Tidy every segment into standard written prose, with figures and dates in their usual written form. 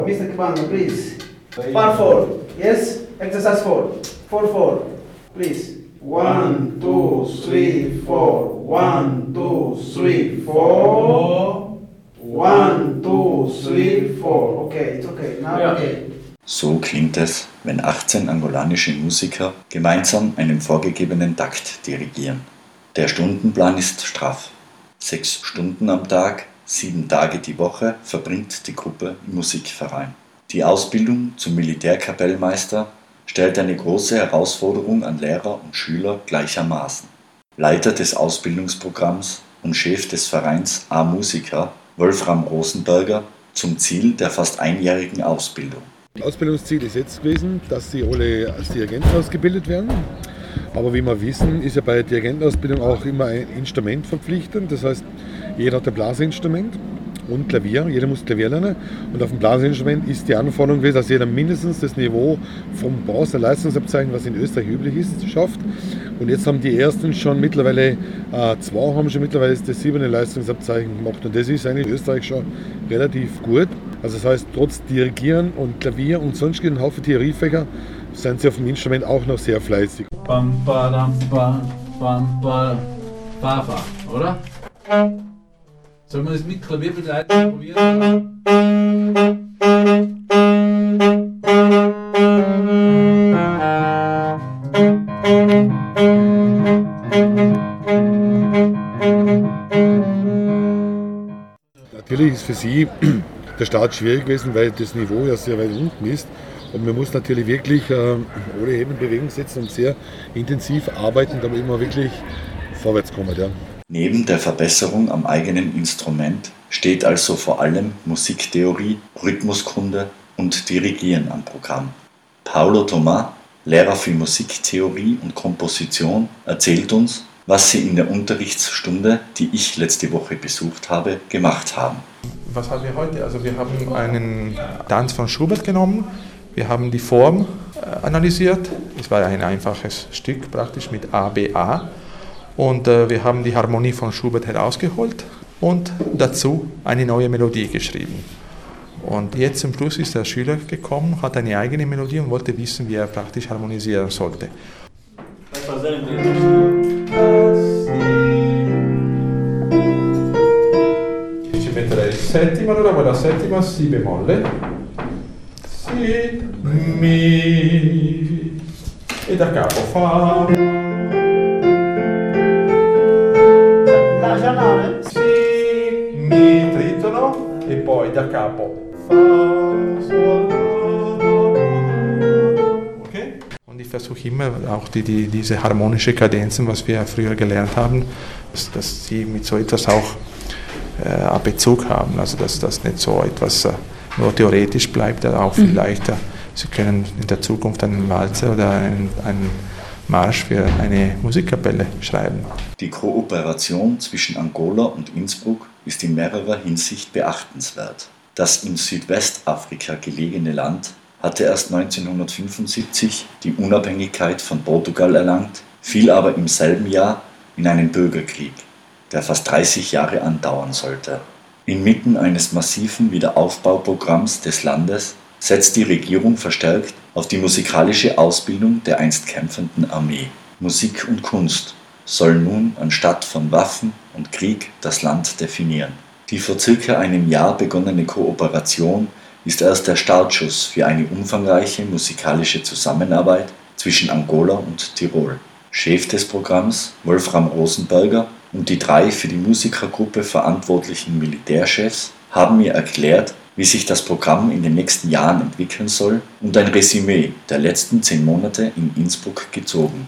Mr. Kibanga, please. Part 4. Yes? Exercise 4. 4-4. Please. 1, 2, 3, 4. 1, 2, 3, 4. 1, 2, 3, 4. Okay, it's okay. Now okay. So klingt es, wenn 18 angolanische Musiker gemeinsam einen vorgegebenen Takt dirigieren. Der Stundenplan ist straff. 6 Stunden am Tag, 7 Tage die Woche verbringt die Gruppe im Musikverein. Die Ausbildung zum Militärkapellmeister stellt eine große Herausforderung an Lehrer und Schüler gleichermaßen. Leiter des Ausbildungsprogramms und Chef des Vereins A-Musiker, Wolfram Rosenberger, zum Ziel der fast einjährigen Ausbildung. Ausbildungsziel ist jetzt gewesen, dass sie alle als Dirigenten ausgebildet werden. Aber wie wir wissen, ist ja bei der Dirigentenausbildung auch immer ein Instrument verpflichtend. Das heißt, jeder hat ein Blasinstrument und Klavier, jeder muss Klavier lernen. Und auf dem Blasinstrument ist die Anforderung gewesen, dass jeder mindestens das Niveau vom Bronze-Leistungsabzeichen, was in Österreich üblich ist, schafft. Und jetzt haben die ersten schon mittlerweile, 2 haben schon mittlerweile das 7. Leistungsabzeichen gemacht. Und das ist eigentlich in Österreich schon relativ gut. Also das heißt, trotz Dirigieren und Klavier und sonst einen Haufen Theoriefächer sind sie auf dem Instrument auch noch sehr fleißig. Bam, badam, bam, bam, ba, ba, ba, oder? Sollen wir das mit Klavierbegleitung probieren? Natürlich ist für sie der Start schwierig gewesen, weil das Niveau ja sehr weit unten ist. Und man muss natürlich wirklich alle Hände in Bewegung setzen und sehr intensiv arbeiten, damit man wirklich vorwärts kommt. Ja. Neben der Verbesserung am eigenen Instrument steht also vor allem Musiktheorie, Rhythmuskunde und Dirigieren am Programm. Paulo Thomas, Lehrer für Musiktheorie und Komposition, erzählt uns, was sie in der Unterrichtsstunde, die ich letzte Woche besucht habe, gemacht haben. Was haben wir heute? Also wir haben einen Tanz von Schubert genommen, wir haben die Form analysiert, es war ein einfaches Stück praktisch mit A, B, A und wir haben die Harmonie von Schubert herausgeholt und dazu eine neue Melodie geschrieben. Und jetzt zum Schluss ist der Schüler gekommen, hat eine eigene Melodie und wollte wissen, wie er praktisch harmonisieren sollte. Ci metterei il settimo, allora poi la settima Si bemolle, Si, Mi e da capo Fa, Si, Mi tritono e poi da capo Fa, Sol, Do. Okay? Und ich versuche immer auch diese harmonische Kadenzen, was wir früher gelernt haben, dass sie mit so etwas auch Bezug haben, also dass das nicht so etwas nur theoretisch bleibt, auch vielleicht Sie können in der Zukunft einen Walzer oder einen Marsch für eine Musikkapelle schreiben. Die Kooperation zwischen Angola und Innsbruck ist in mehrerer Hinsicht beachtenswert. Das in Südwestafrika gelegene Land hatte erst 1975 die Unabhängigkeit von Portugal erlangt, fiel aber im selben Jahr in einen Bürgerkrieg, der fast 30 Jahre andauern sollte. Inmitten eines massiven Wiederaufbauprogramms des Landes setzt die Regierung verstärkt auf die musikalische Ausbildung der einst kämpfenden Armee. Musik und Kunst sollen nun anstatt von Waffen und Krieg das Land definieren. Die vor circa einem Jahr begonnene Kooperation ist erst der Startschuss für eine umfangreiche musikalische Zusammenarbeit zwischen Angola und Tirol. Chef des Programms, Wolfram Rosenberger, und die 3 für die Musikergruppe verantwortlichen Militärchefs haben mir erklärt, wie sich das Programm in den nächsten Jahren entwickeln soll und ein Resümee der letzten 10 Monate in Innsbruck gezogen.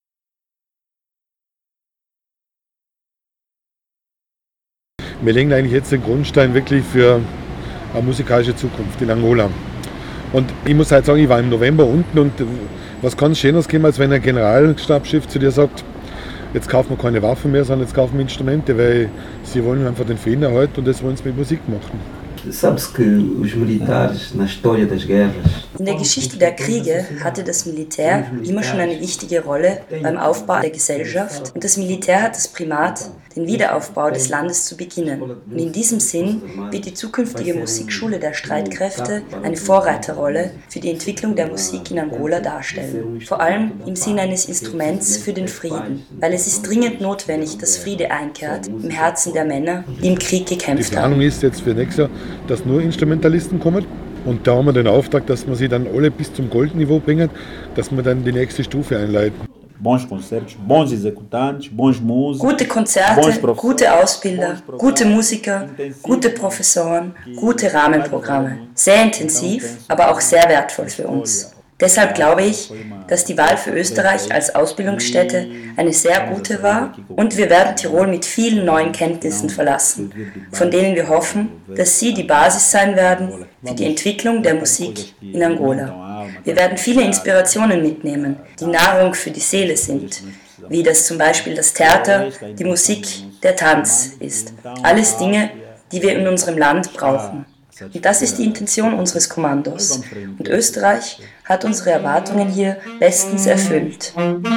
Wir legen eigentlich jetzt den Grundstein wirklich für eine musikalische Zukunft in Angola. Und ich muss halt sagen, ich war im November unten und was kann es Schöneres geben, als wenn ein Generalstabschef zu dir sagt, jetzt kaufen wir keine Waffen mehr, sondern jetzt kaufen wir Instrumente, weil sie wollen einfach den Frieden erhalten und das wollen sie mit Musik machen. Sabe-se que os militares, na história das guerras, In der Geschichte der Kriege hatte das Militär immer schon eine wichtige Rolle beim Aufbau der Gesellschaft und das Militär hat das Primat, den Wiederaufbau des Landes zu beginnen. Und in diesem Sinn wird die zukünftige Musikschule der Streitkräfte eine Vorreiterrolle für die Entwicklung der Musik in Angola darstellen. Vor allem im Sinne eines Instruments für den Frieden, weil es ist dringend notwendig, dass Friede einkehrt im Herzen der Männer, die im Krieg gekämpft Die Planung haben. ist jetzt für nächstes Jahr, dass nur Instrumentalisten kommen. Und da haben wir den Auftrag, dass wir sie dann alle bis zum Goldniveau bringen, dass wir dann die nächste Stufe einleiten. Bons concertos, bons executantes, bons músicos. Gute Konzerte, gute Ausbilder, gute Musiker, gute Professoren, gute Rahmenprogramme. Sehr intensiv, aber auch sehr wertvoll für uns. Deshalb glaube ich, dass die Wahl für Österreich als Ausbildungsstätte eine sehr gute war und wir werden Tirol mit vielen neuen Kenntnissen verlassen, von denen wir hoffen, dass sie die Basis sein werden für die Entwicklung der Musik in Angola. Wir werden viele Inspirationen mitnehmen, die Nahrung für die Seele sind, wie das zum Beispiel das Theater, die Musik, der Tanz ist. Alles Dinge, die wir in unserem Land brauchen. Und das ist die Intention unseres Kommandos. Und Österreich hat unsere Erwartungen hier bestens erfüllt.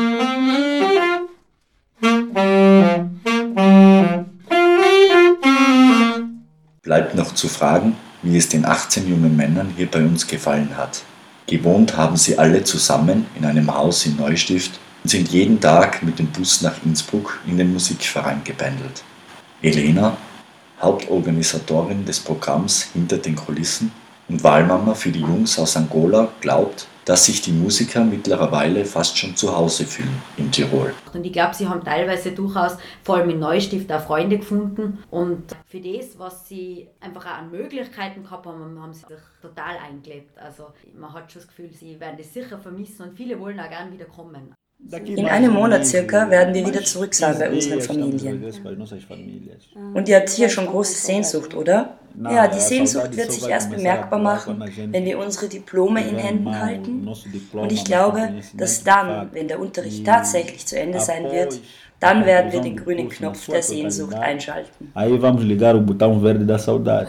Bleibt noch zu fragen, wie es den 18 jungen Männern hier bei uns gefallen hat. Gewohnt haben sie alle zusammen in einem Haus in Neustift und sind jeden Tag mit dem Bus nach Innsbruck in den Musikverein gependelt. Elena, Hauptorganisatorin des Programms Hinter den Kulissen und Wahlmama für die Jungs aus Angola, glaubt, dass sich die Musiker mittlerweile fast schon zu Hause fühlen in Tirol. Und ich glaube, sie haben teilweise durchaus, vor allem in Neustift, auch Freunde gefunden. Und für das, was sie einfach auch an Möglichkeiten gehabt haben, haben sie sich total eingelebt. Also man hat schon das Gefühl, sie werden das sicher vermissen und viele wollen auch gerne wieder kommen. In einem Monat circa werden wir wieder zurück sein bei unseren Familien. Und ihr habt hier schon große Sehnsucht, oder? Ja, die Sehnsucht wird sich erst bemerkbar machen, wenn wir unsere Diplome in Händen halten. Und ich glaube, dass dann, wenn der Unterricht tatsächlich zu Ende sein wird, dann werden wir den grünen Knopf der Sehnsucht einschalten. Aí vamos ligar o botão verde da saudade.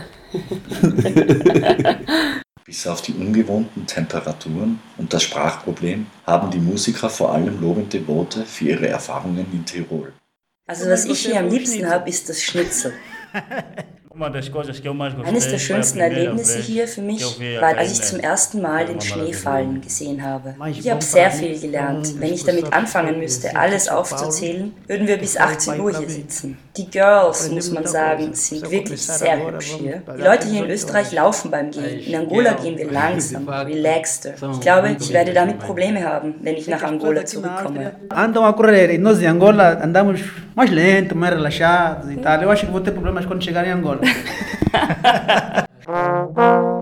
Bis auf die ungewohnten Temperaturen und das Sprachproblem haben die Musiker vor allem lobende Worte für ihre Erfahrungen in Tirol. Also was ich hier am liebsten habe, ist das Schnitzel. Eines der schönsten Erlebnisse hier für mich war, als ich zum ersten Mal den Schnee fallen gesehen habe. Ich habe sehr viel gelernt. Wenn ich damit anfangen müsste, alles aufzuzählen, würden wir bis 18 Uhr hier sitzen. Die Girls, muss man sagen, sind wirklich sehr hübsch hier. Die Leute hier in Österreich laufen beim Gehen. In Angola gehen wir langsam, relaxter. Ich glaube, ich werde damit Probleme haben, wenn ich nach Angola zurückkomme. Andam a correr e nós em Angola andamos mais lento, mais relaxados e tal. Eu acho que vou ter problemas quando chegar em Angola.